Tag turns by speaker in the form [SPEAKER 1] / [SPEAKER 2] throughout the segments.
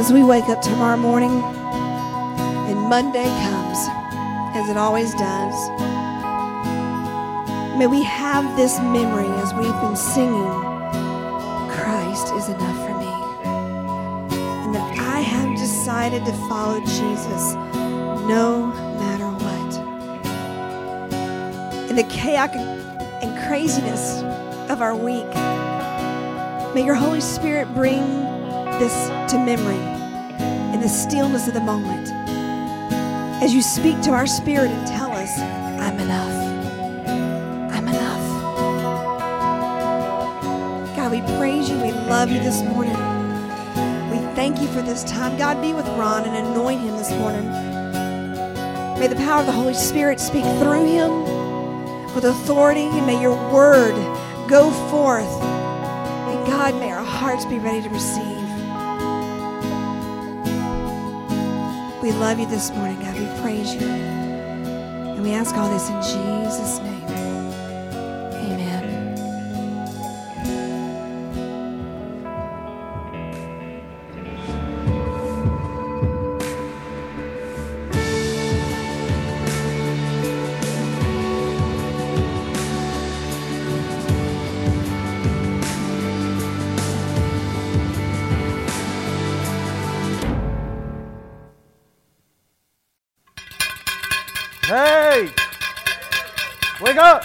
[SPEAKER 1] as we wake up tomorrow morning and Monday comes, as it always does, may we have this memory as we've been singing, Christ is enough for me. And that I have decided to follow Jesus no matter what. In the chaos and craziness of our week, may your Holy Spirit bring this to memory in the stillness of the moment as you speak to our spirit and tell us, I'm enough. I'm enough. God, we praise you. We love you this morning. We thank you for this time. God, be with Ron and anoint him this morning. May the power of the Holy Spirit speak through him with authority, and may your word go forth. And God, may our hearts be ready to receive. We love you this morning, God. We praise you. And we ask all this in Jesus' name. Amen.
[SPEAKER 2] Hey, wake up.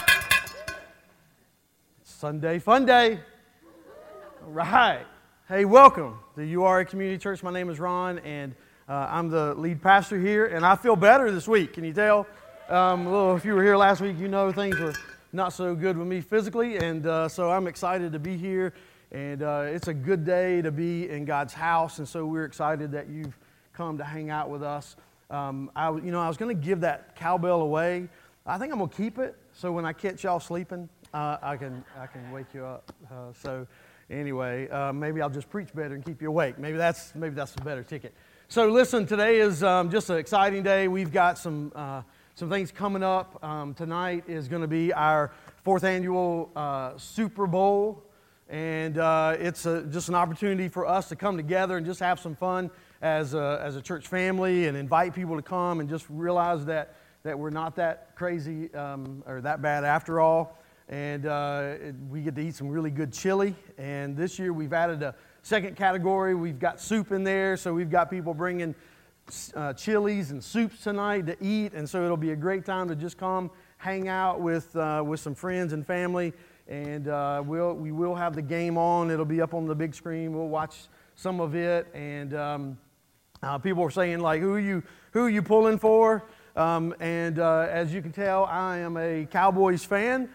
[SPEAKER 2] Sunday fun day. All right. Hey, welcome to URA Community Church. My name is Ron, and I'm the lead pastor here, and I feel better this week. Can you tell? If you were here last week, you know things were not so good with me physically, and so I'm excited to be here, and it's a good day to be in God's house, and so we're excited that you've come to hang out with us. I was going to give that cowbell away. I think I'm going to keep it, so when I catch y'all sleeping, I can wake you up. So anyway, maybe I'll just preach better and keep you awake. Maybe that's a better ticket. So listen, today is just an exciting day. We've got some things coming up. Tonight is going to be our 4th annual Super Bowl, and it's just an opportunity for us to come together and just have some fun as a church family and invite people to come and just realize that we're not that crazy or that bad after all. And we get to eat some really good chili. And this year we've added a second category. We've got soup in there, so we've got people bringing chilies and soups tonight to eat. And so it'll be a great time to just come hang out with some friends and family. And we will have the game on. It'll be up on the big screen. We'll watch some of it. And people are saying, like, who are you pulling for? As you can tell, I am a Cowboys fan.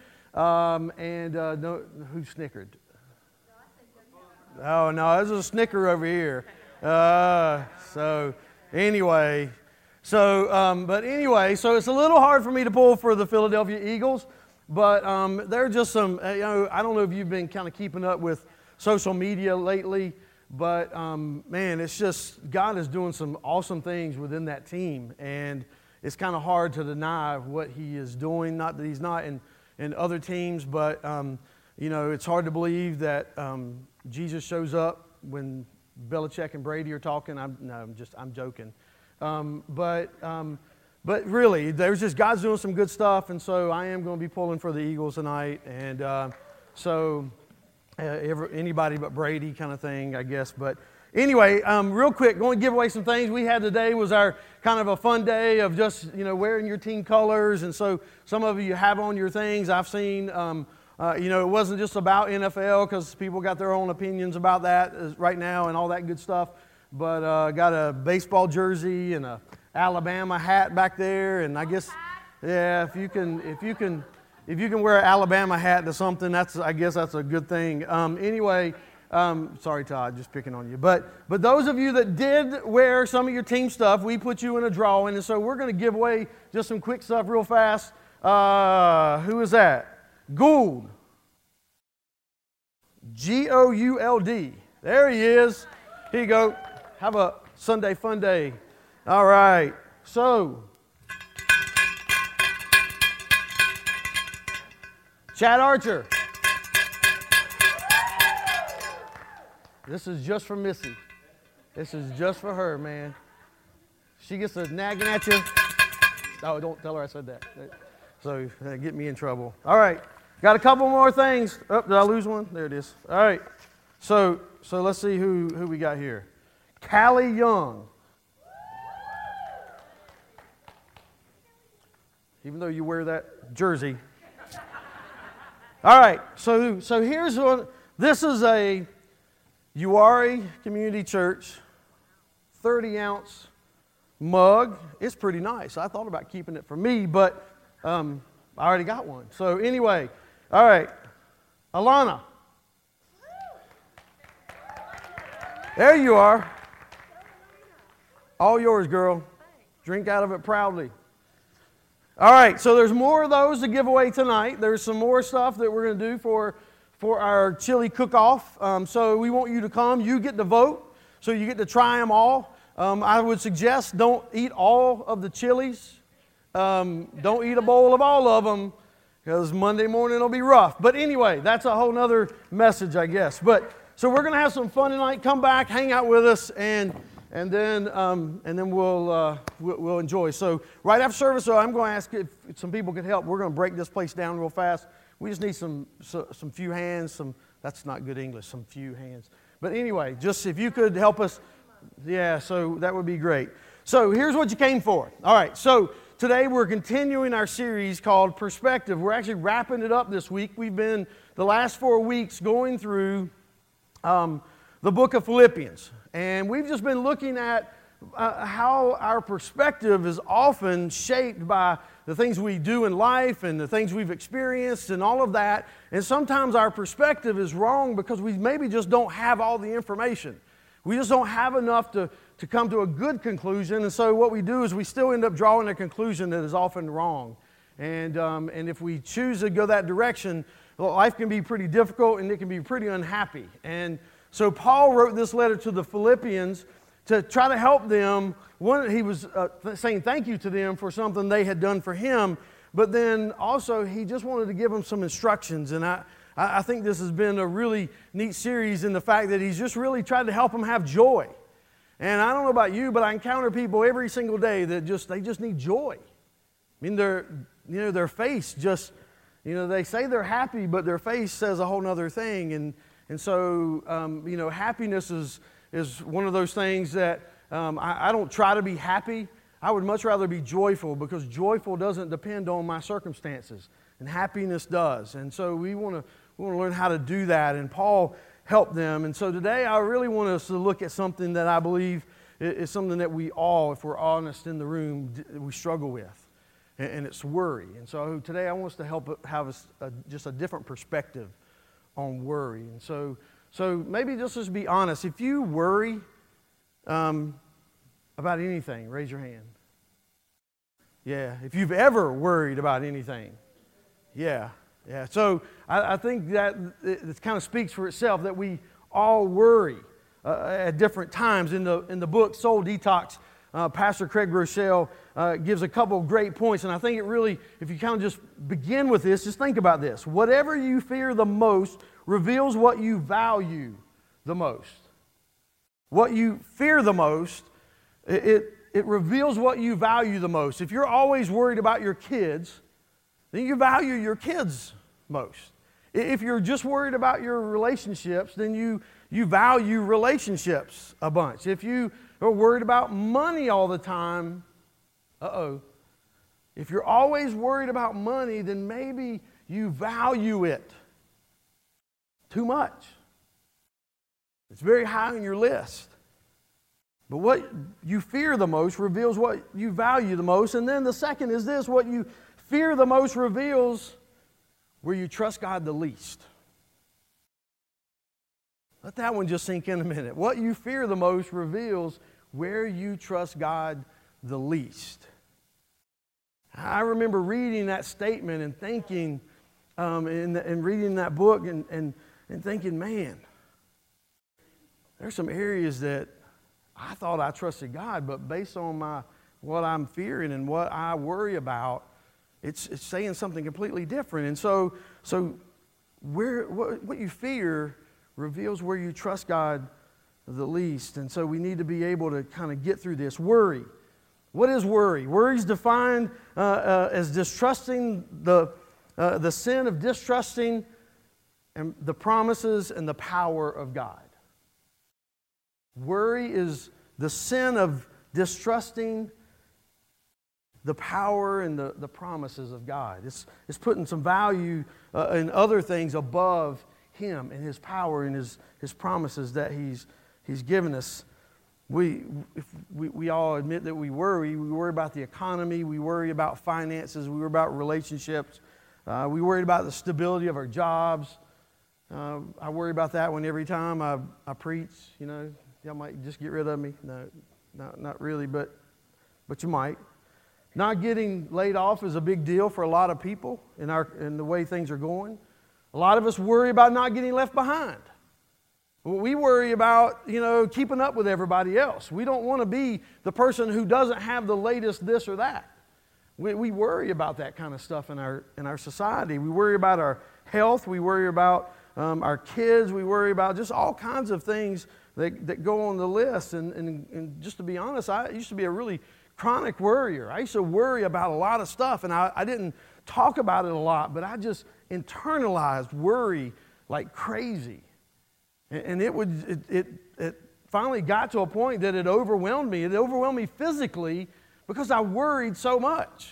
[SPEAKER 2] Who snickered? Oh, no, there's a snicker over here. So it's a little hard for me to pull for the Philadelphia Eagles, but there are just some, I don't know if you've been kind of keeping up with social media lately, but man, it's just, God is doing some awesome things within that team, and it's kind of hard to deny what He is doing. Not that He's not in other teams, but it's hard to believe that Jesus shows up when Belichick and Brady are talking. I'm joking, but really, there's just God's doing some good stuff, and so I am going to be pulling for the Eagles tonight, and anybody but Brady kind of thing, I guess. But anyway, real quick, going to give away some things. We had today was our kind of a fun day of just, wearing your team colors. And so some of you have on your things. I've seen, it wasn't just about NFL because people got their own opinions about that right now and all that good stuff. But got a baseball jersey and a Alabama hat back there. And I guess, yeah, if you can wear an Alabama hat to something, I guess that's a good thing. Sorry, Todd, just picking on you. But those of you that did wear some of your team stuff, we put you in a drawing, and so we're going to give away just some quick stuff real fast. Who is that? Gould. Gould. There he is. Here you go. Have a Sunday fun day. All right. So, Chad Archer. This is just for Missy. This is just for her, man. She gets a nagging at you. Oh, don't tell her I said that. So get me in trouble. All right. Got a couple more things. Oh, did I lose one? There it is. All right. So let's see who we got here. Callie Young. Even though you wear that jersey. All right. So here's one. This is a Uwharrie Community Church 30-ounce mug. It's pretty nice. I thought about keeping it for me, but I already got one. So anyway, all right, Alana. There you are. All yours, girl. Drink out of it proudly. All right, so there's more of those to give away tonight. There's some more stuff that we're going to do for our chili cook-off. So we want you to come. You get to vote, so you get to try them all. I would suggest don't eat all of the chilies. Don't eat a bowl of all of them, because Monday morning will be rough. But anyway, that's a whole nother message, I guess. So we're going to have some fun tonight. Come back, hang out with us, and then we'll enjoy. So right after service, so I'm going to ask if some people could help. We're going to break this place down real fast. We just need some few hands. That's not good English. Some few hands. But anyway, just if you could help us. Yeah, so that would be great. So here's what you came for. All right, so today we're continuing our series called Perspective. We're actually wrapping it up this week. We've been the last 4 weeks going through the book of Philippians. And we've just been looking at how our perspective is often shaped by the things we do in life and the things we've experienced and all of that. And sometimes our perspective is wrong because we maybe just don't have all the information. We just don't have enough to come to a good conclusion. And so what we do is we still end up drawing a conclusion that is often wrong. And if we choose to go that direction, life can be pretty difficult and it can be pretty unhappy. And so Paul wrote this letter to the Philippians to try to help them. One, he was saying thank you to them for something they had done for him, but then also he just wanted to give them some instructions. And I think this has been a really neat series in the fact that he's just really tried to help them have joy. And I don't know about you, but I encounter people every single day that they just need joy. I mean, their face just, they say they're happy, but their face says a whole other thing. And so, happiness is one of those things that I don't try to be happy. I would much rather be joyful, because joyful doesn't depend on my circumstances, and happiness does. And so we want to learn how to do that, and Paul helped them. And so today I really want us to look at something that I believe is something that we all, if we're honest in the room, we struggle with, and it's worry. And so today I want us to help have just a different perspective on worry. And so maybe just be honest. If you worry about anything, raise your hand. Yeah, if you've ever worried about anything. Yeah. So I think that it kind of speaks for itself that we all worry at different times. In the book Soul Detox, Pastor Craig Rochelle gives a couple of great points, and I think it really, if you kind of just begin with this, just think about this. Whatever you fear the most reveals what you value the most. What you fear the most, it reveals what you value the most. If you're always worried about your kids, then you value your kids most. If you're just worried about your relationships, then you value relationships a bunch. If you are worried about money all the time, if you're always worried about money, then maybe you value it too much. It's very high on your list. But what you fear the most reveals what you value the most. And then the second is this: what you fear the most reveals where you trust God the least. Let that one just sink in a minute. What you fear the most reveals where you trust God the least. I remember reading that statement and thinking, and reading that book and thinking, man, there's some areas that I thought I trusted God, but based on what I'm fearing and what I worry about, it's saying something completely different. And so what you fear reveals where you trust God the least. And so we need to be able to kind of get through this. Worry. What is worry? Worry is defined as distrusting the sin of distrusting and the promises and the power of God. Worry is the sin of distrusting the power and the promises of God. It's putting some value in other things above Him and His power and His promises that He's given us. We all admit that we worry. We worry about the economy. We worry about finances. We worry about relationships. We worry about the stability of our jobs. I worry about that one every time I preach. You know, y'all might just get rid of me. No, not really, but you might. Not getting laid off is a big deal for a lot of people in the way things are going. A lot of us worry about not getting left behind. We worry about, keeping up with everybody else. We don't want to be the person who doesn't have the latest this or that. We worry about that kind of stuff in our society. We worry about our health. We worry about our kids. We worry about just all kinds of things that go on the list. And just to be honest, I used to be a really chronic worrier. I used to worry about a lot of stuff, and I didn't talk about it a lot, but I just internalized worry like crazy. And it finally got to a point that it overwhelmed me. It overwhelmed me physically because I worried so much.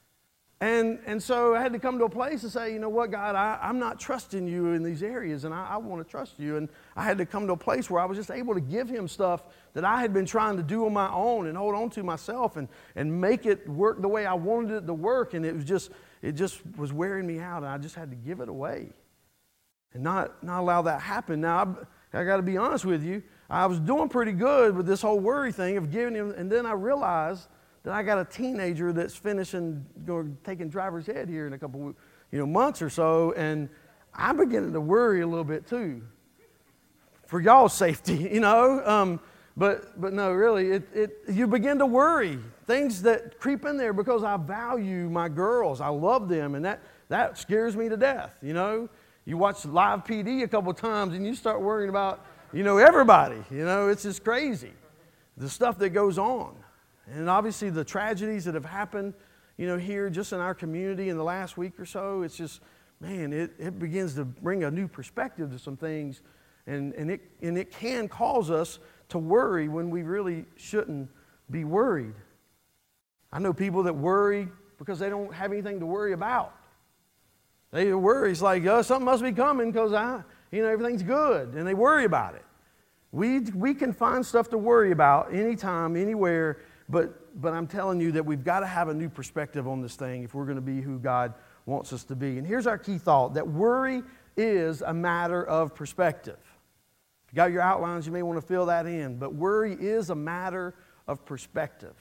[SPEAKER 2] And so I had to come to a place to say, you know what, God, I'm not trusting you in these areas, and I want to trust you. And I had to come to a place where I was just able to give him stuff that I had been trying to do on my own and hold on to myself and make it work the way I wanted it to work. And it just was wearing me out, and I just had to give it away and not allow that happen. Now, I got to be honest with you. I was doing pretty good with this whole worry thing of giving him, and then I realized that I got a teenager that's taking driver's ed here in a couple months or so, and I'm beginning to worry a little bit too, for y'all's safety, But no, really, you begin to worry. Things that creep in there because I value my girls. I love them, and that scares me to death, You watch Live PD a couple times, and you start worrying about, everybody. It's just crazy, the stuff that goes on. And obviously the tragedies that have happened, here just in our community in the last week or so, it's just, man, it begins to bring a new perspective to some things, and it can cause us to worry when we really shouldn't be worried. I know people that worry because they don't have anything to worry about. They worry. It's like, something must be coming because everything's good, and they worry about it. We can find stuff to worry about anytime, anywhere, but I'm telling you that we've got to have a new perspective on this thing if we're going to be who God wants us to be. And here's our key thought, that worry is a matter of perspective. If you got your outlines, you may want to fill that in, but worry is a matter of perspective.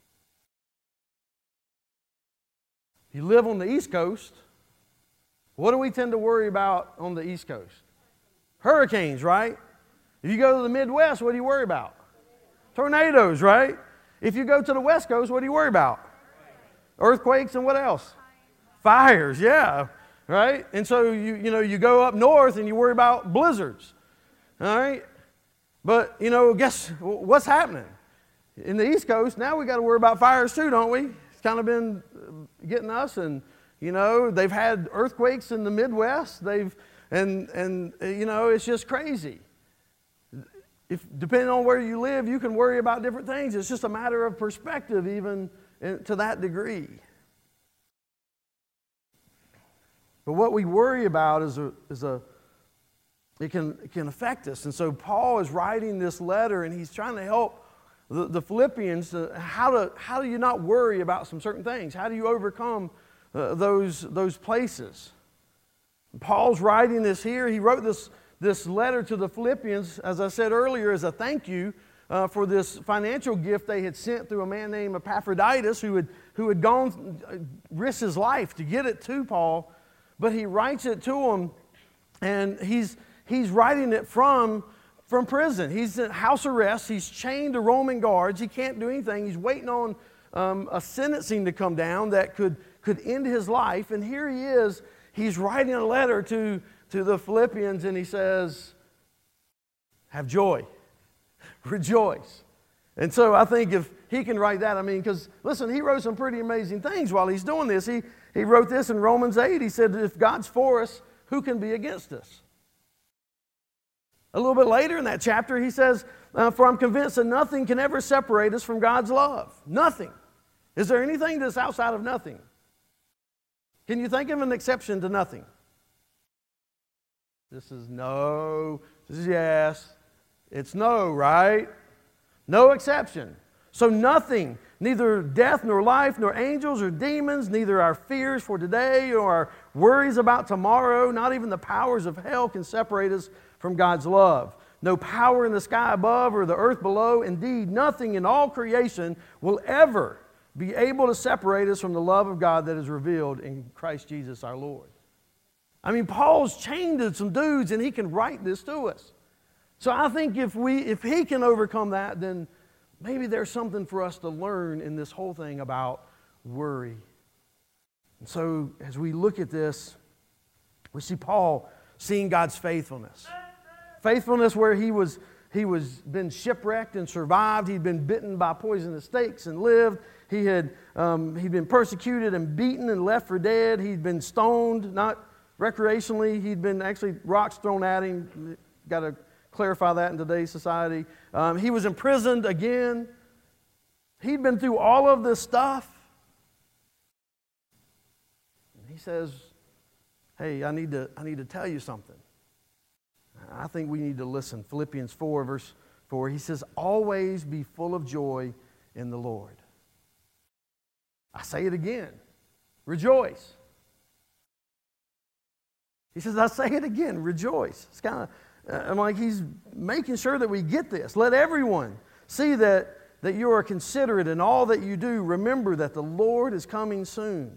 [SPEAKER 2] If you live on the East Coast, what do we tend to worry about on the East Coast? Hurricanes, right? If you go to the Midwest, what do you worry about? Tornadoes, right? If you go to the West Coast, what do you worry about? Earthquakes and what else? Fires, yeah, right? And so you go up north and you worry about blizzards, all right? But, guess what's happening? In the East Coast, now we got to worry about fires too, don't we? It's kind of been getting us, and they've had earthquakes in the Midwest. It's just crazy. If depending on where you live, you can worry about different things. It's just a matter of perspective, even to that degree. But what we worry about it can affect us. And so Paul is writing this letter, and he's trying to help the Philippians how do you not worry about some certain things? How do you overcome those places? Paul's writing this here. He wrote this letter to the Philippians, as I said earlier, as a thank you for this financial gift they had sent through a man named Epaphroditus who had gone risked his life to get it to Paul. But he writes it to him, and he's writing it from prison. He's in house arrest. He's chained to Roman guards. He can't do anything. He's waiting on a sentencing to come down that could end his life. And here he is. He's writing a letter to the Philippians, and he says, have joy. rejoice. And so I think if he can write that, because listen, he wrote some pretty amazing things while he's doing this. He wrote this in Romans 8. He said, if God's for us, who can be against us? A little bit later in that chapter, he says, for I'm convinced that nothing can ever separate us from God's love. Nothing. Is there anything that's outside of nothing? Can you think of an exception to nothing? This is no. This is yes. It's no, right? No exception. So nothing, neither death nor life, nor angels or demons, neither our fears for today or our worries about tomorrow, not even the powers of hell can separate us from God's love. No power in the sky above or the earth below. Indeed, nothing in all creation will ever be able to separate us from the love of God that is revealed in Christ Jesus our Lord. Paul's chained to some dudes and he can write this to us. So I think if he can overcome that, then maybe there's something for us to learn in this whole thing about worry. And so as we look at this, we see Paul seeing God's faithfulness. Faithfulness where he was been shipwrecked and survived. He'd been bitten by poisonous snakes and lived. He'd been persecuted and beaten and left for dead. He'd been stoned, not recreationally. He'd been actually rocks thrown at him. Got to clarify that in today's society. He was imprisoned again. He'd been through all of this stuff. And he says, hey, I need to tell you something. I think we need to listen. Philippians 4, verse 4, he says, always be full of joy in the Lord. I say it again. Rejoice. He says, I say it again. Rejoice. It's kind of, he's making sure that we get this. Let everyone see that you are considerate in all that you do. Remember that the Lord is coming soon.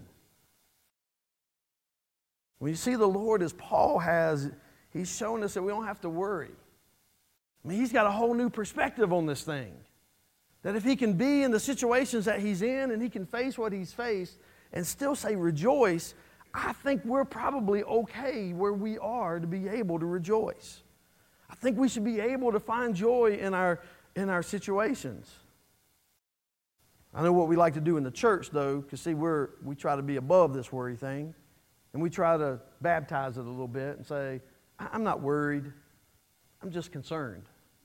[SPEAKER 2] When you see the Lord as Paul has, he's showing us that we don't have to worry. He's got a whole new perspective on this thing. That if he can be in the situations that he's in and he can face what he's faced and still say rejoice, I think we're probably okay where we are to be able to rejoice. I think we should be able to find joy in our situations. I know what we like to do in the church, though, because see, we try to be above this worry thing, and we try to baptize it a little bit and say, I'm not worried, I'm just concerned.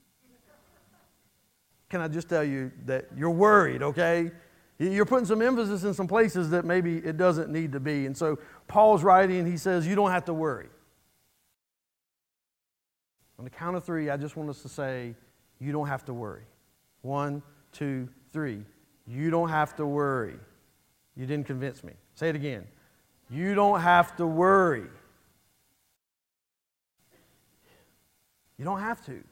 [SPEAKER 2] Can I just tell you that you're worried, okay? You're putting some emphasis in some places that maybe it doesn't need to be. And so Paul's writing, he says, you don't have to worry. On the count of 3, I just want us to say, you don't have to worry. 1, 2, 3. You don't have to worry. You didn't convince me. Say it again. You don't have to worry. You don't have to.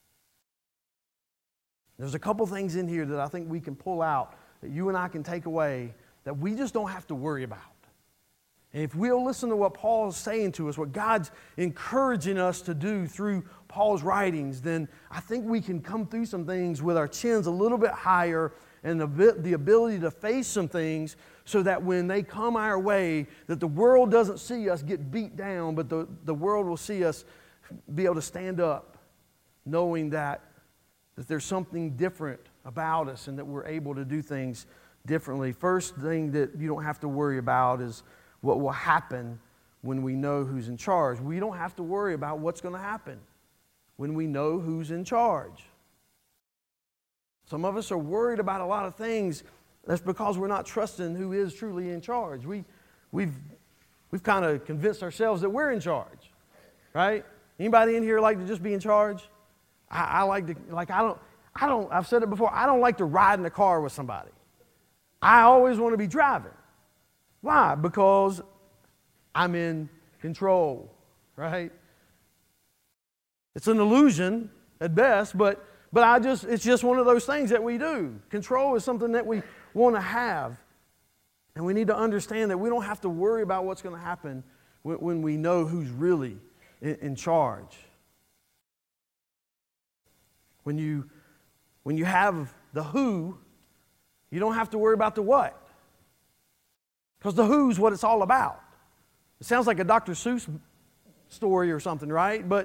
[SPEAKER 2] There's a couple things in here that I think we can pull out, that you and I can take away, that we just don't have to worry about. And if we'll listen to what Paul's saying to us, what God's encouraging us to do through Paul's writings, then I think we can come through some things with our chins a little bit higher and the ability to face some things so that when they come our way, that the world doesn't see us get beat down, but the world will see us be able to stand up knowing that there's something different about us and that we're able to do things differently. First thing that you don't have to worry about is what will happen when we know who's in charge. We don't have to worry about what's going to happen when we know who's in charge. Some of us are worried about a lot of things. That's because we're not trusting who is truly in charge. We've kind of convinced ourselves that we're in charge, right? Anybody in here like to just be in charge? I've said it before, I don't like to ride in a car with somebody. I always want to be driving. Why? Because I'm in control, right? It's an illusion at best, but it's just one of those things that we do. Control is something that we want to have. And we need to understand that we don't have to worry about what's going to happen when we know who's really in charge. When you have the who, you don't have to worry about the what. Because the who's what it's all about. It sounds like a Dr. Seuss story or something, right? But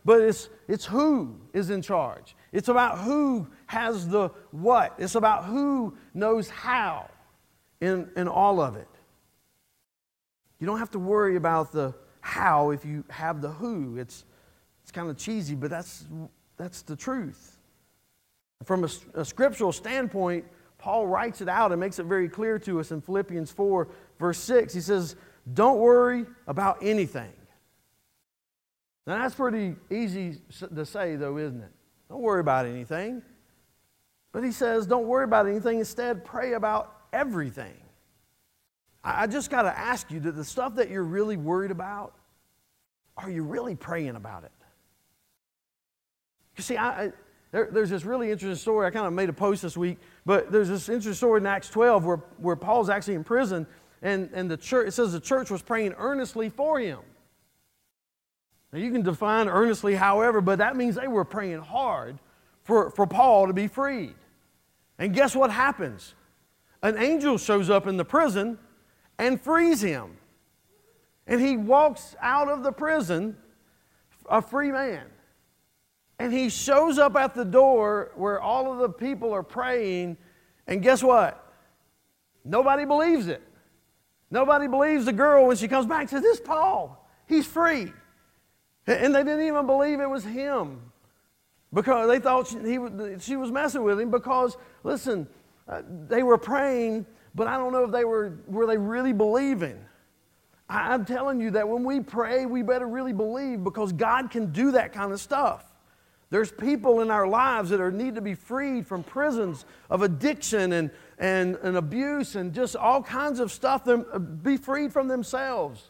[SPEAKER 2] but it's who is in charge. It's about who has the what. It's about who knows how in all of it. You don't have to worry about the how if you have the who. It's kind of cheesy, but that's the truth. From a scriptural standpoint, Paul writes it out and makes it very clear to us in Philippians 4, verse 6. He says, don't worry about anything. Now that's pretty easy to say, though, isn't it? Don't worry about anything. But he says, don't worry about anything. Instead, pray about everything. I just got to ask you, that the stuff that you're really worried about, are you really praying about it? You see, there's this really interesting story. I kind of made a post this week, but there's this interesting story in Acts 12 where Paul's actually in prison, and the church, it says the church was praying earnestly for him. Now you can define earnestly however, but that means they were praying hard for Paul to be freed. And guess what happens? An angel shows up in the prison and frees him. And he walks out of the prison a free man. And he shows up at the door where all of the people are praying, and guess what? Nobody believes it. Nobody believes the girl when she comes back and says, this is Paul. He's free. And they didn't even believe it was him, because they thought she was messing with him, because, listen, they were praying, but I don't know if were they really believing. I'm telling you that when we pray, we better really believe, because God can do that kind of stuff. There's people in our lives that need to be freed from prisons of addiction and abuse and just all kinds of stuff, be freed from themselves.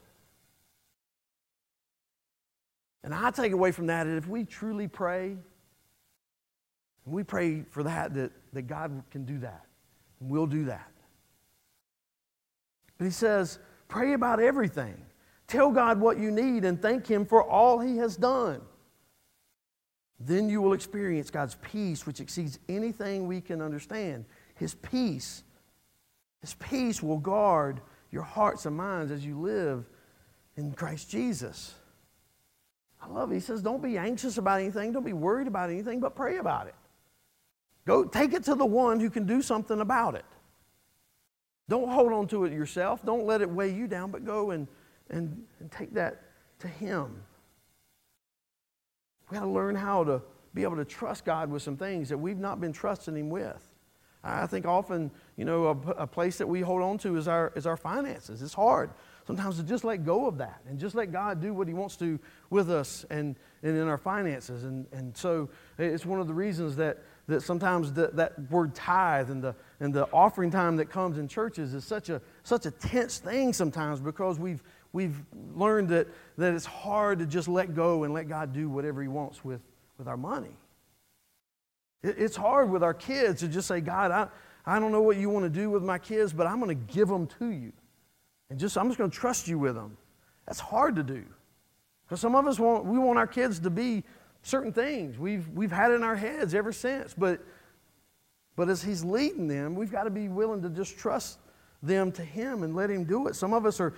[SPEAKER 2] And I take away from that if we truly pray, and we pray for that God can do that, and we'll do that. But he says, pray about everything. Tell God what you need and thank Him for all He has done. Then you will experience God's peace, which exceeds anything we can understand. His peace will guard your hearts and minds as you live in Christ Jesus. I love it. He says, don't be anxious about anything. Don't be worried about anything, but pray about it. Go take it to the one who can do something about it. Don't hold on to it yourself. Don't let it weigh you down, but go and take that to Him. We've got to learn how to be able to trust God with some things that we've not been trusting Him with. I think often, a place that we hold on to is our finances. It's hard sometimes to just let go of that and just let God do what He wants to with us and in our finances. And so it's one of the reasons that sometimes that word tithe and the offering time that comes in churches is such a tense thing sometimes, because we've learned that it's hard to just let go and let God do whatever He wants with our money. It's hard with our kids to just say, God, I don't know what you want to do with my kids, but I'm going to give them to you. And I'm just going to trust you with them. That's hard to do. Because some of us want our kids to be certain things. We've had it in our heads ever since. But as He's leading them, we've got to be willing to just trust them to Him and let Him do it. Some of us are,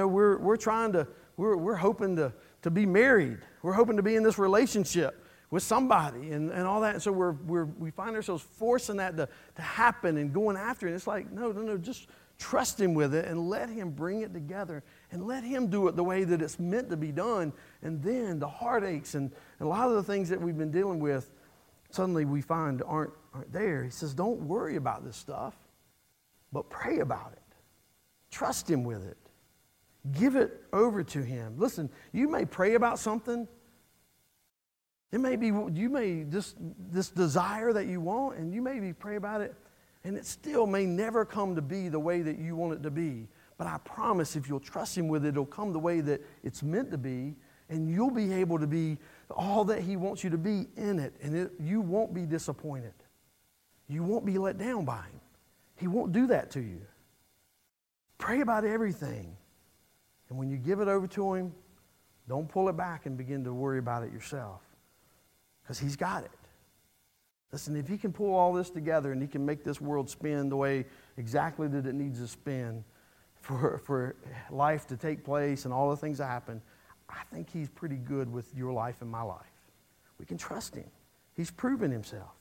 [SPEAKER 2] we're hoping to be married. We're hoping to be in this relationship with somebody and all that. And so we find ourselves forcing that to happen and going after it. And it's like, no, just trust Him with it and let Him bring it together and let Him do it the way that it's meant to be done. And then the heartaches and a lot of the things that we've been dealing with, suddenly we find aren't there. He says, don't worry about this stuff, but pray about it. Trust Him with it. Give it over to Him. Listen, you may pray about something. It may be, this desire that you want, and you maybe pray about it, and it still may never come to be the way that you want it to be. But I promise if you'll trust Him with it, it'll come the way that it's meant to be, and you'll be able to be all that He wants you to be in it, and you won't be disappointed. You won't be let down by Him. He won't do that to you. Pray about everything. And when you give it over to Him, don't pull it back and begin to worry about it yourself, because He's got it. Listen, if He can pull all this together and He can make this world spin the way exactly that it needs to spin for life to take place and all the things that happen, I think He's pretty good with your life and my life. We can trust him. He's proven himself.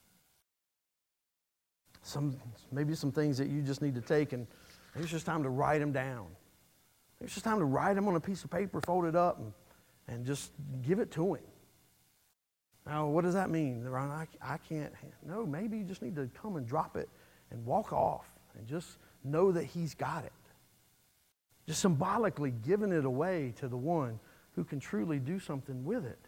[SPEAKER 2] Maybe some things that you just need to take, and maybe it's just time to write them down. Maybe it's just time to write them on a piece of paper, fold it up, and just give it to him. Now, what does that mean? Ron, I can't. No, maybe you just need to come and drop it and walk off and just know that he's got it. Just symbolically giving it away to the one who can truly do something with it.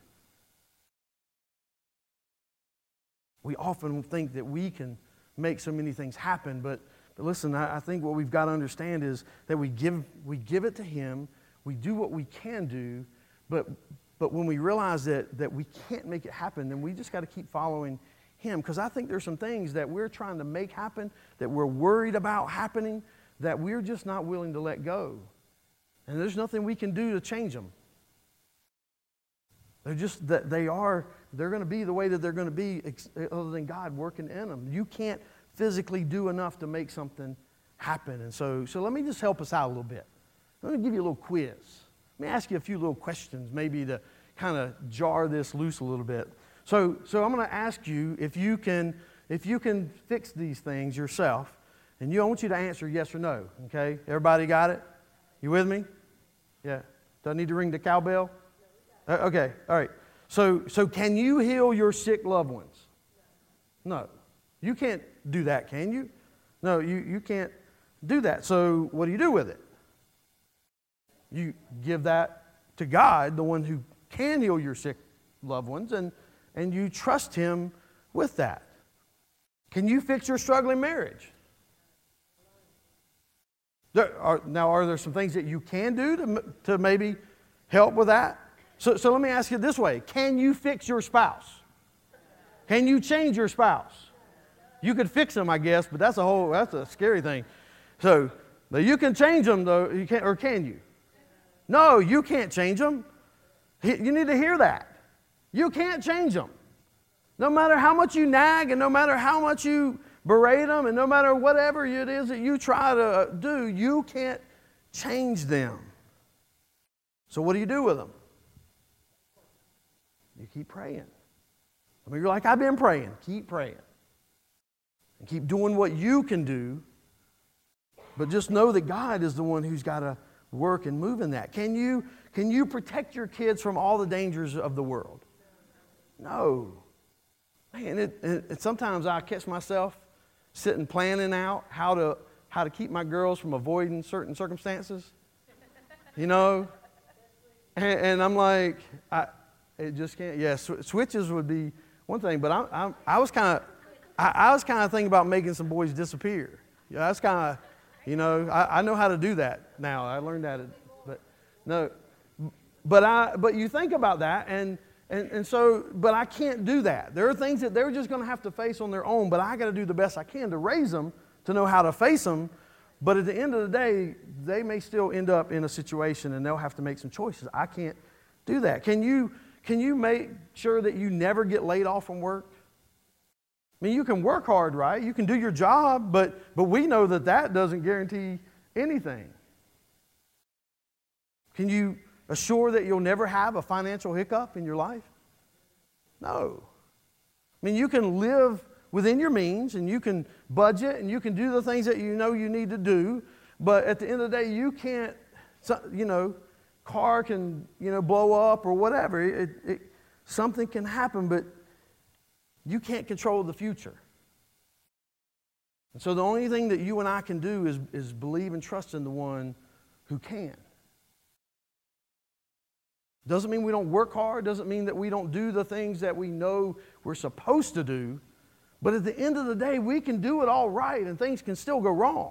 [SPEAKER 2] We often think that we can make so many things happen, but listen, I think what we've got to understand is that we give it to him, we do what we can do, but when we realize that we can't make it happen, then we just got to keep following him. Because I think there's some things that we're trying to make happen, that we're worried about happening, that we're just not willing to let go. And there's nothing we can do to change them. They're just that they're going to be the way that they're going to be, other than God working in them. You can't physically do enough to make something happen. And so let me just help us out a little bit. Let me give you a little quiz. Let me ask you a few little questions, maybe to kind of jar this loose a little bit. So I'm going to ask you if you can fix these things yourself, and I want you to answer yes or no. Okay, everybody got it? You with me? Yeah. Do I need to ring the cowbell? Okay. All right. So can you heal your sick loved ones? No. You can't do that, can you? No, you can't do that. So what do you do with it? You give that to God, the one who can heal your sick loved ones, and you trust him with that. Can you fix your struggling marriage? Are there some things that you can do to maybe help with that? So let me ask you this way. Can you fix your spouse? Can you change your spouse? You could fix them, I guess, but that's a scary thing. So you can change them, though, or can you? No, you can't change them. You need to hear that. You can't change them. No matter how much you nag, and no matter how much you berate them, and no matter whatever it is that you try to do, you can't change them. So what do you do with them? You keep praying. I mean, you're like, I've been praying. Keep praying. And keep doing what you can do. But just know that God is the one who's got to work and move in that. Can you protect your kids from all the dangers of the world? No. Man, sometimes I catch myself sitting planning out how to keep my girls from avoiding certain circumstances. You know? And I'm like, it just can't. Yeah, switches would be one thing, but I was kind of thinking about making some boys disappear. Yeah, that's kind of, you know, I know how to do that now. I learned that, but no, but you think about that, and so, but I can't do that. There are things that they're just going to have to face on their own, but I got to do the best I can to raise them to know how to face them. But at the end of the day, they may still end up in a situation, and they'll have to make some choices. I can't do that. Can you make sure that you never get laid off from work? I mean, you can work hard, right? You can do your job, but we know that doesn't guarantee anything. Can you assure that you'll never have a financial hiccup in your life? No. I mean, you can live within your means, and you can budget, and you can do the things that you know you need to do, but at the end of the day, you can't, you know, car can, you know, blow up or whatever. Something can happen, but you can't control the future. And so the only thing that you and I can do is believe and trust in the one who can. Doesn't mean we don't work hard, doesn't mean that we don't do the things that we know we're supposed to do, but at the end of the day, we can do it all right and things can still go wrong.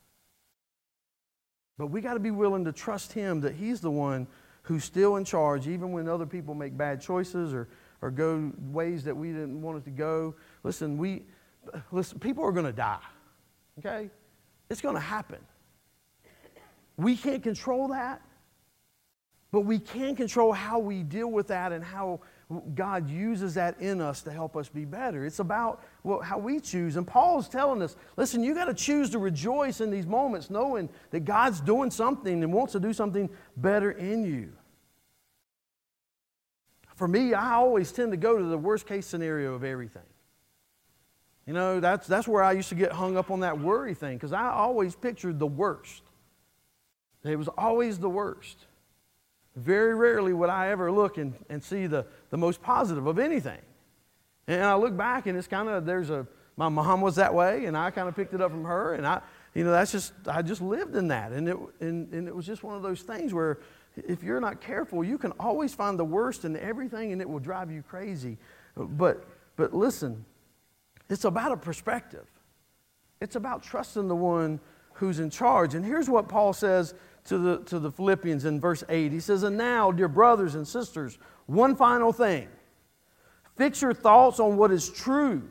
[SPEAKER 2] But we got to be willing to trust Him that He's the one who's still in charge, even when other people make bad choices or go ways that we didn't want it to go. Listen, people are going to die, okay? It's going to happen. We can't control that, but we can control how we deal with that and how God uses that in us to help us be better. It's about how we choose. And Paul's telling us, listen, you got to choose to rejoice in these moments, knowing that God's doing something and wants to do something better in you. for me, I always tend to go to the worst case scenario of everything. You know, that's where I used to get hung up on that worry thing, because I always pictured the worst. It was always the worst. Very rarely would I ever look and see the most positive of anything. And I look back, and it's kind of, my mom was that way, and I kind of picked it up from her, and I just lived in that. And it was just one of those things where if you're not careful, you can always find the worst in everything, and it will drive you crazy. But listen, it's about a perspective. It's about trusting the one who's in charge. And here's what Paul says to the Philippians in verse 8. He says, "And now, dear brothers and sisters, one final thing. Fix your thoughts on what is true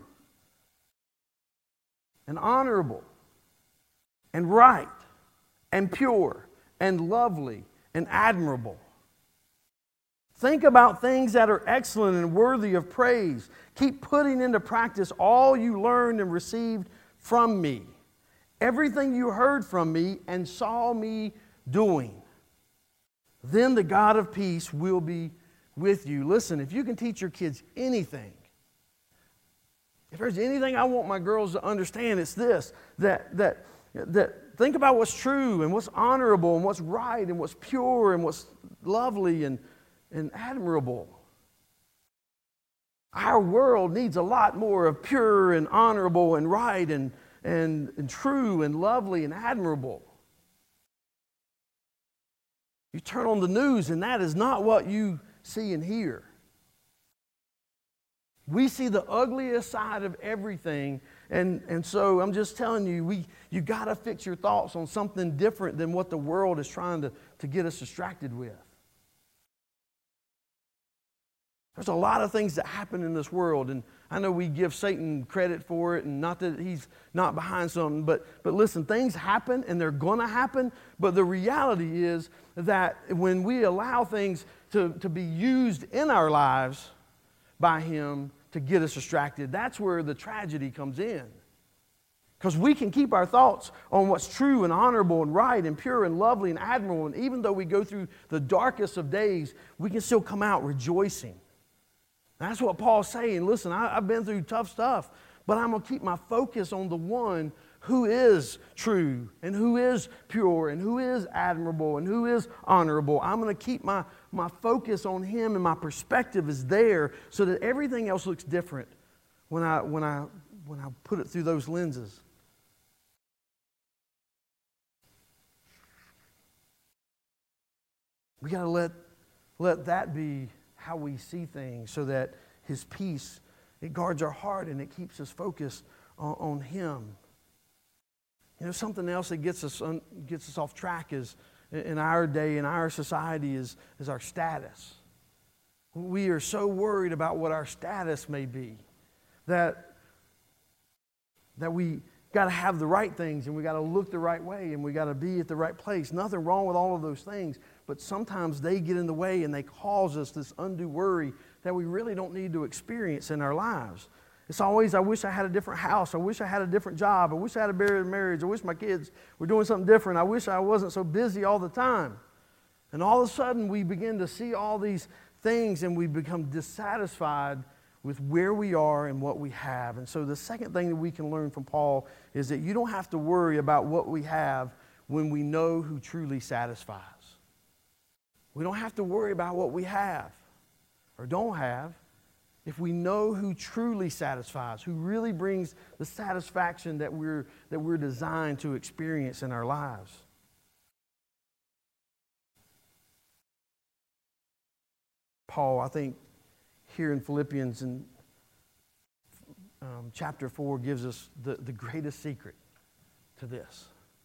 [SPEAKER 2] and honorable and right and pure and lovely and admirable. Think about things that are excellent and worthy of praise. Keep putting into practice all you learned and received from me, everything you heard from me and saw me doing. Then the God of peace will be with you." Listen, if you can teach your kids anything, if there's anything I want my girls to understand, it's this, that think about what's true and what's honorable and what's right and what's pure and what's lovely and admirable. Our world needs a lot more of pure and honorable and right and true and lovely and admirable. You turn on the news, and that is not what you see and hear. We see the ugliest side of everything, and so I'm just telling you, you got to fix your thoughts on something different than what the world is trying to get us distracted with. There's a lot of things that happen in this world, and I know we give Satan credit for it, and not that he's not behind something, but listen, things happen, and they're going to happen, but the reality is that when we allow things to be used in our lives by him to get us distracted, that's where the tragedy comes in. Because we can keep our thoughts on what's true and honorable and right and pure and lovely and admirable, and even though we go through the darkest of days, we can still come out rejoicing. That's what Paul's saying. Listen, I've been through tough stuff, but I'm going to keep my focus on the one who is true and who is pure and who is admirable and who is honorable. I'm going to keep my focus on him, and my perspective is there so that everything else looks different when I put it through those lenses. We got to let that be how we see things, so that his peace, it guards our heart and it keeps us focused on him. You know, something else that gets us off track is in our day, in our society, is our status. We are so worried about what our status may be that we got to have the right things, and we got to look the right way, and we got to be at the right place. Nothing wrong with all of those things, but sometimes they get in the way and they cause us this undue worry that we really don't need to experience in our lives. It's always, I wish I had a different house. I wish I had a different job. I wish I had a better marriage. I wish my kids were doing something different. I wish I wasn't so busy all the time. And all of a sudden we begin to see all these things, and we become dissatisfied with where we are and what we have. And so the second thing that we can learn from Paul is that you don't have to worry about what we have when we know who truly satisfies. We don't have to worry about what we have or don't have if we know who truly satisfies, who really brings the satisfaction that we're designed to experience in our lives. Paul, I think, here in Philippians in chapter 4 gives us the greatest secret to this.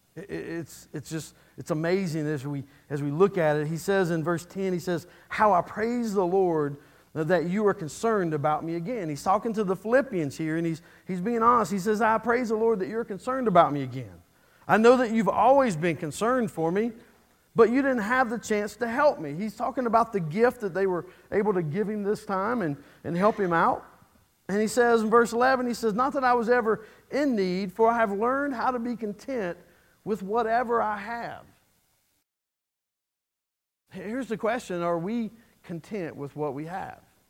[SPEAKER 2] It's amazing as we look at it. He says in verse 10, he says, "How I praise the Lord that you are concerned about me again." He's talking to the Philippians here, and he's being honest. He says, "I praise the Lord that you're concerned about me again. I know that you've always been concerned for me, but you didn't have the chance to help me." He's talking about the gift that they were able to give him this time and help him out. And he says in verse 11, he says, "Not that I was ever in need, for I have learned how to be content with whatever I have." Here's the question: are we content with what we have?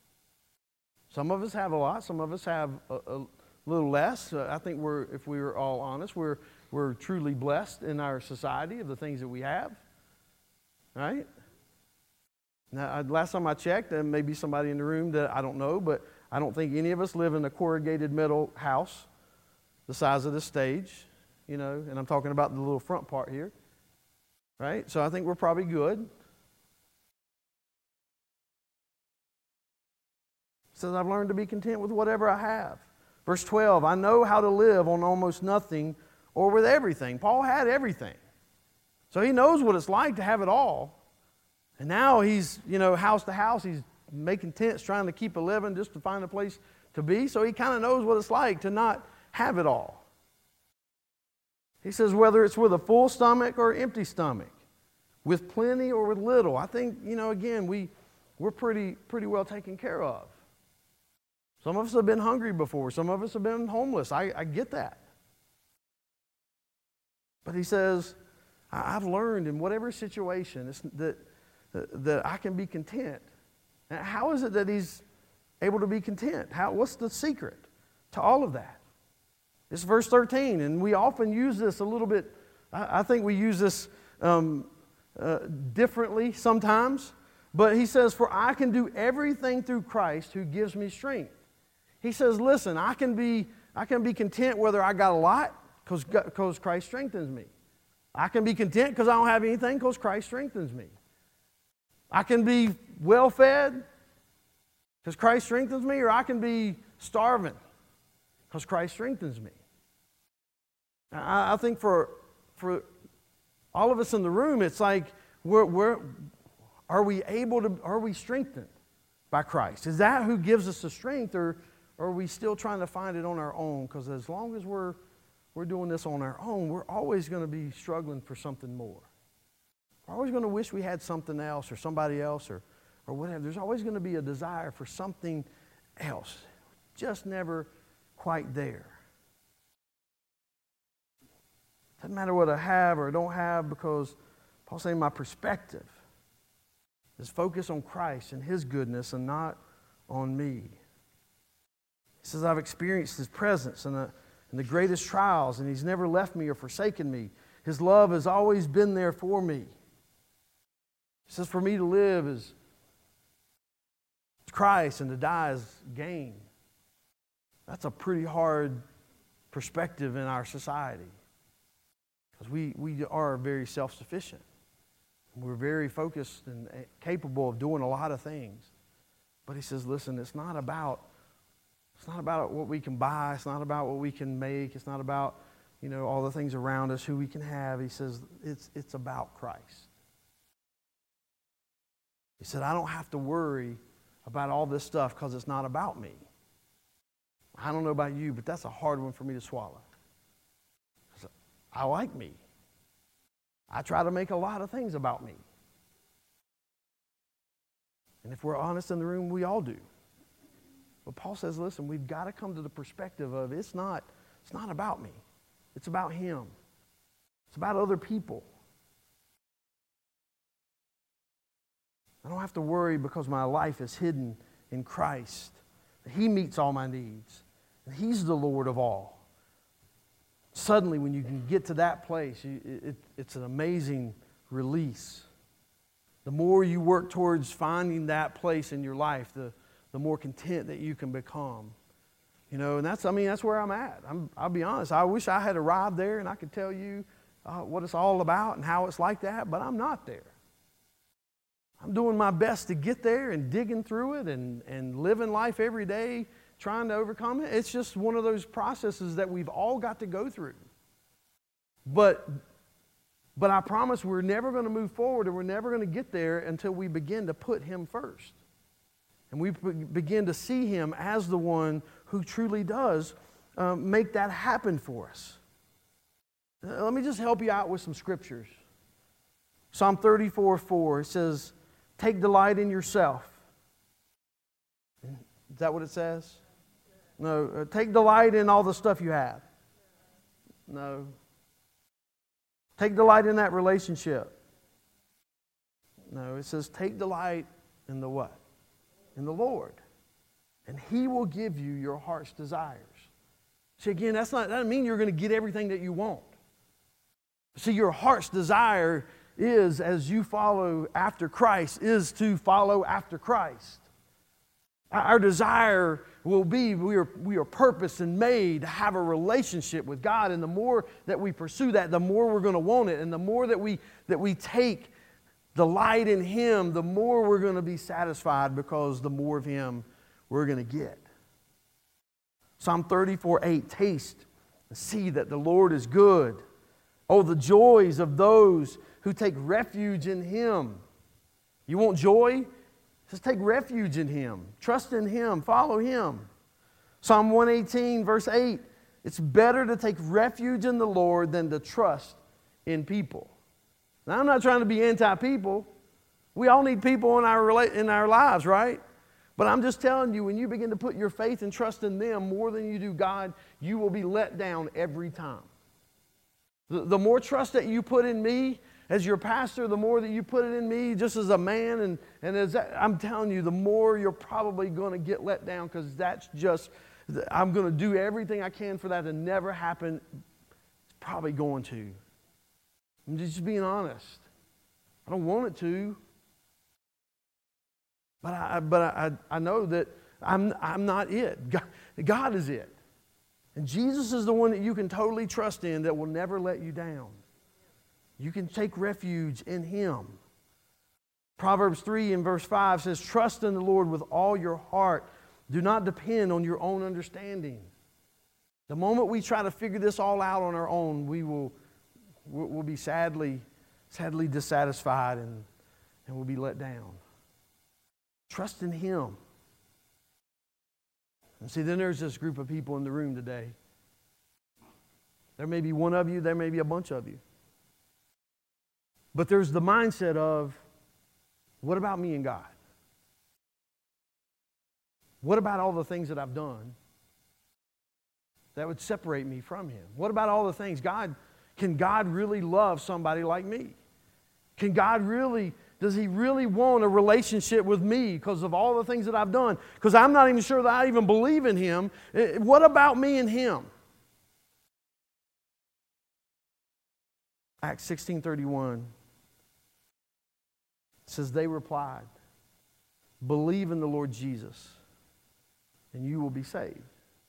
[SPEAKER 2] Some of us have a lot. Some of us have a little less. I think if we were all honest, we're truly blessed in our society of the things that we have. Right? Now, last time I checked, and maybe somebody in the room that I don't know, but I don't think any of us live in a corrugated metal house the size of this stage, and I'm talking about the little front part here. Right? So I think we're probably good. It says, I've learned to be content with whatever I have. Verse 12, I know how to live on almost nothing or with everything. Paul had everything. So he knows what it's like to have it all. And now he's, house to house, he's making tents, trying to keep a living just to find a place to be. So he kind of knows what it's like to not have it all. He says whether it's with a full stomach or empty stomach, with plenty or with little. I think, again, we're pretty well taken care of. Some of us have been hungry before. Some of us have been homeless. I get that. But he says, I've learned in whatever situation that I can be content. Now, how is it that he's able to be content? What's the secret to all of that? It's verse 13, and we often use this a little bit. I think we use this differently sometimes. But he says, for I can do everything through Christ who gives me strength. He says, listen, I can be content whether I got a lot because Christ strengthens me. I can be content because I don't have anything because Christ strengthens me. I can be well fed because Christ strengthens me, or I can be starving because Christ strengthens me. I think for all of us in the room, it's like are we strengthened by Christ? Is that who gives us the strength, or are we still trying to find it on our own? Because as long as we're doing this on our own, we're always going to be struggling for something more. We're always going to wish we had something else or somebody else or whatever. There's always going to be a desire for something else. Just never quite there. Doesn't matter what I have or don't have, because Paul's saying my perspective is focused on Christ and His goodness and not on me. He says, I've experienced His presence in the greatest trials, and He's never left me or forsaken me. His love has always been there for me. He says, for me to live is Christ and to die is gain. That's a pretty hard perspective in our society, because we are very self-sufficient. We're very focused and capable of doing a lot of things. But he says, listen, it's not about what we can buy. It's not about what we can make. It's not about, all the things around us, who we can have. He says, it's about Christ. He said, I don't have to worry about all this stuff because it's not about me. I don't know about you, but that's a hard one for me to swallow. I like me. I try to make a lot of things about me. And if we're honest in the room, we all do. But Paul says, listen, we've got to come to the perspective of it's not about me. It's about Him. It's about other people. I don't have to worry because my life is hidden in Christ. He meets all my needs. And He's the Lord of all. Suddenly, when you can get to that place, it's an amazing release. The more you work towards finding that place in your life, the more content that you can become. And that's where I'm at. I'll be honest. I wish I had arrived there and I could tell you what it's all about and how it's like that, but I'm not there. I'm doing my best to get there and digging through it and living life every day, trying to overcome it. It's just one of those processes that we've all got to go through. But I promise we're never going to move forward, and we're never going to get there until we begin to put Him first. And we begin to see Him as the one who truly does make that happen for us. Let me just help you out with some scriptures. Psalm 34:4, it says, take delight in yourself. Is that what it says? No. Take delight in all the stuff you have. No. Take delight in that relationship. No. It says take delight in the what? In the Lord. and He will give you your heart's desires. See, again, that doesn't mean you're going to get everything that you want. See, your heart's desire is, as you follow after Christ, is to follow after Christ. Our desire will be, we are purposed and made to have a relationship with God, and the more that we pursue that, the more we're going to want it, and the more that we take delight in Him, the more we're going to be satisfied, because the more of Him we're going to get. Psalm 34:8, taste and see that the Lord is good. Oh, the joys of those who take refuge in Him. You want joy? Just take refuge in Him. Trust in Him. Follow Him. Psalm 118, verse 8. It's better to take refuge in the Lord than to trust in people. Now, I'm not trying to be anti-people. We all need people in our lives, right? But I'm just telling you, when you begin to put your faith and trust in them more than you do God, you will be let down every time. The more trust that you put in me as your pastor, the more that you put it in me just as a man, and as I'm telling you, the more you're probably going to get let down, because that's just, I'm going to do everything I can for that to never happen. It's probably going to. I'm just being honest. I don't want it to. But I know that I'm not it. God is it. And Jesus is the one that you can totally trust in, that will never let you down. You can take refuge in Him. Proverbs 3 and verse 5 says, trust in the Lord with all your heart. Do not depend on your own understanding. The moment we try to figure this all out on our own, we'll be sadly dissatisfied, and we'll be let down. Trust in Him. And see, then there's this group of people in the room today. There may be one of you, there may be a bunch of you. But there's the mindset of, what about me and God? What about all the things that I've done that would separate me from Him? What about all the things? Can God really love somebody like me? Does He really want a relationship with me because of all the things that I've done? Because I'm not even sure that I even believe in Him. What about me and Him? Acts 16:31 says, they replied, believe in the Lord Jesus, and you will be saved.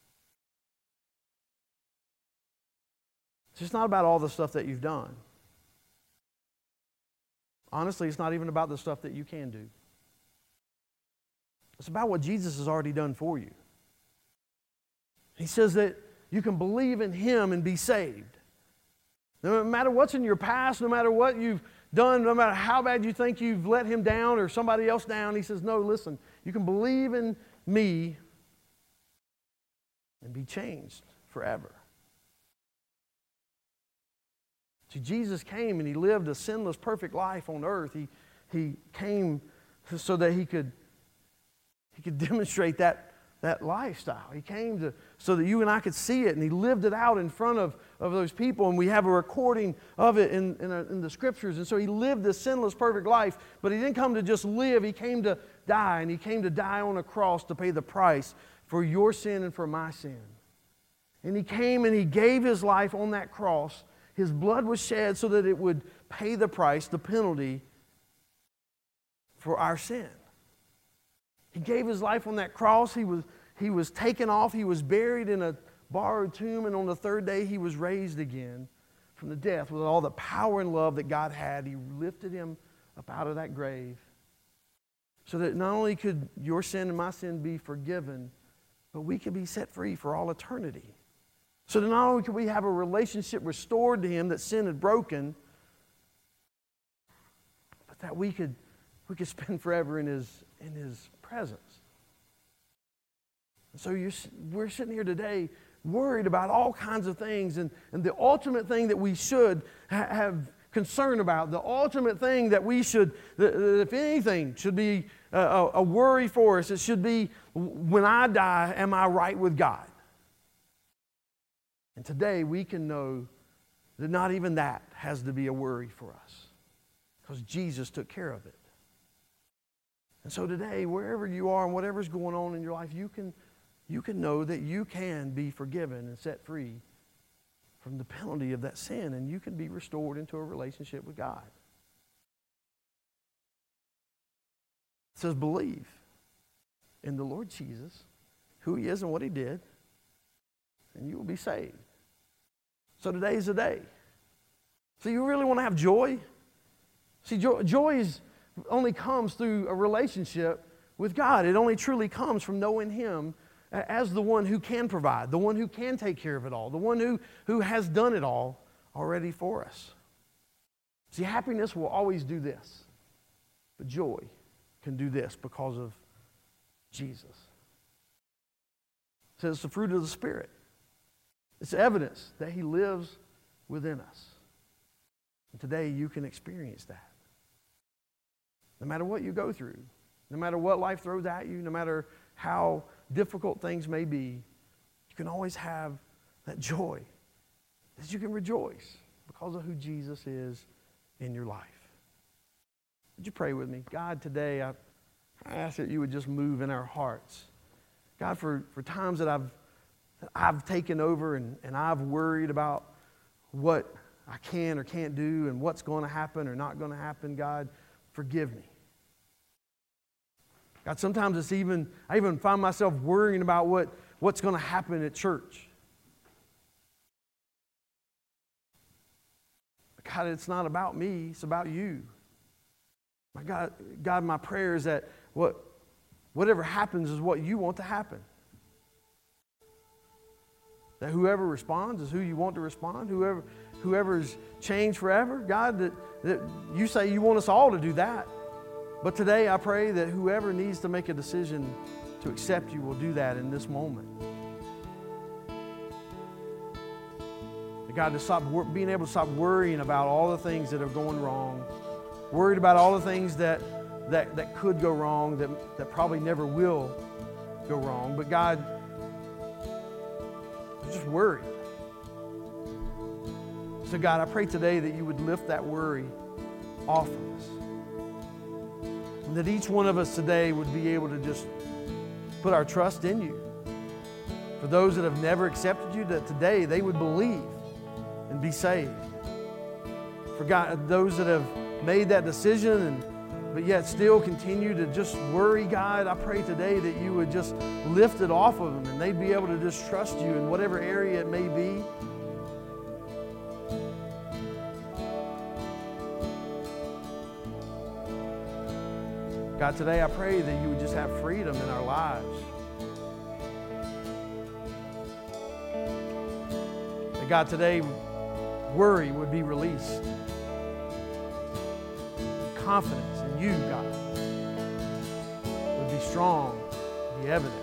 [SPEAKER 2] It's just not about all the stuff that you've done. Honestly, it's not even about the stuff that you can do. It's about what Jesus has already done for you. He says that you can believe in Him and be saved. No matter what's in your past, no matter what you've done, no matter how bad you think you've let Him down or somebody else down, He says, no, listen, you can believe in me and be changed forever. See, Jesus came and He lived a sinless, perfect life on earth. He came so that He could demonstrate that lifestyle. He came so that you and I could see it, and He lived it out in front of those people, and we have a recording of it in the Scriptures. And so He lived this sinless, perfect life, but He didn't come to just live. He came to die, and He came to die on a cross to pay the price for your sin and for my sin. And He came and He gave His life on that cross. His blood was shed so that it would pay the price, the penalty for our sin. He gave His life on that cross. He was taken off. He was buried in a borrowed tomb, and on the third day He was raised again from the death with all the power and love that God had. He lifted Him up out of that grave so that not only could your sin and my sin be forgiven, but we could be set free for all eternity. So that not only could we have a relationship restored to Him that sin had broken, but that we could spend forever in His presence. And so we're sitting here today worried about all kinds of things, and the ultimate thing that we should have concern about, the ultimate thing that we should, that if anything, should be a worry for us, it should be, when I die, am I right with God? And today we can know that not even that has to be a worry for us, because Jesus took care of it. And so today, wherever you are and whatever's going on in your life, you can know that you can be forgiven and set free from the penalty of that sin, and you can be restored into a relationship with God. It says, believe in the Lord Jesus, who He is and what He did, and you will be saved. So today is the day. So you really want to have joy? See, joy only comes through a relationship with God. It only truly comes from knowing Him as the one who can provide, the one who can take care of it all, the one who has done it all already for us. See, happiness will always do this, but joy can do this because of Jesus. It says it's the fruit of the Spirit. It's evidence that He lives within us. And today you can experience that. No matter what you go through, no matter what life throws at you, no matter how difficult things may be, you can always have that joy, that you can rejoice because of who Jesus is in your life. Would you pray with me? God, today I ask that you would just move in our hearts. God, for times that I've taken over and I've worried about what I can or can't do and what's going to happen or not going to happen, God, forgive me. God, sometimes I even find myself worrying about what's going to happen at church. But God, it's not about me, it's about you. My God, my prayer is that whatever happens is what you want to happen. That whoever responds is who you want to respond. Whoever's changed forever, God, that you say you want us all to do that. But today I pray that whoever needs to make a decision to accept you will do that in this moment. God, to stop being able to stop worrying about all the things that are going wrong, worried about all the things that could go wrong, that probably never will go wrong. But God, I'm just worried. So God, I pray today that you would lift that worry off of us. And that each one of us today would be able to just put our trust in you. For those that have never accepted you, that today they would believe and be saved. For God, those that have made that decision but yet still continue to just worry, God, I pray today that you would just lift it off of them and they'd be able to just trust you in whatever area it may be. God, today I pray that you would just have freedom in our lives. That God, today worry would be released. Confidence in you, God, would be strong, be evident.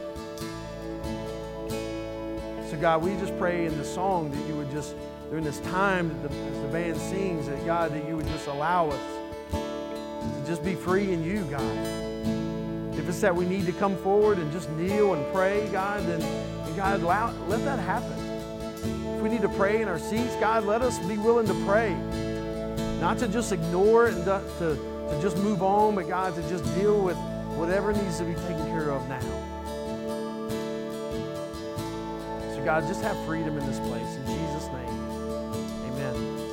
[SPEAKER 2] So God, we just pray in this song that you would just, during this time as the band sings, that God, that you would just allow us to just be free in you, God. If it's that we need to come forward and just kneel and pray, God, then God, let that happen. If we need to pray in our seats, God, let us be willing to pray. Not to just ignore it and to just move on, but God, to just deal with whatever needs to be taken care of now. So God, just have freedom in this place. In Jesus' name.